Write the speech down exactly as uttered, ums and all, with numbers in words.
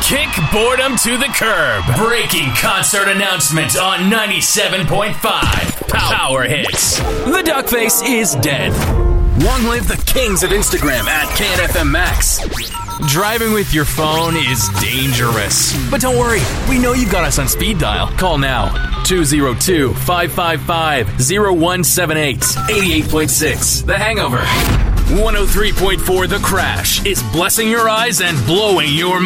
Kick boredom to the curb. Breaking concert announcement on ninety-seven point five Power Hits. The Duckface is dead. Long live the kings of Instagram at K N F M Max. Driving with your phone is dangerous. But don't worry, we know you've got us on speed dial. Call now. two oh two, five five five, oh one seven eight. eighty-eight point six The Hangover. one oh three point four The Crash is blessing your eyes and blowing your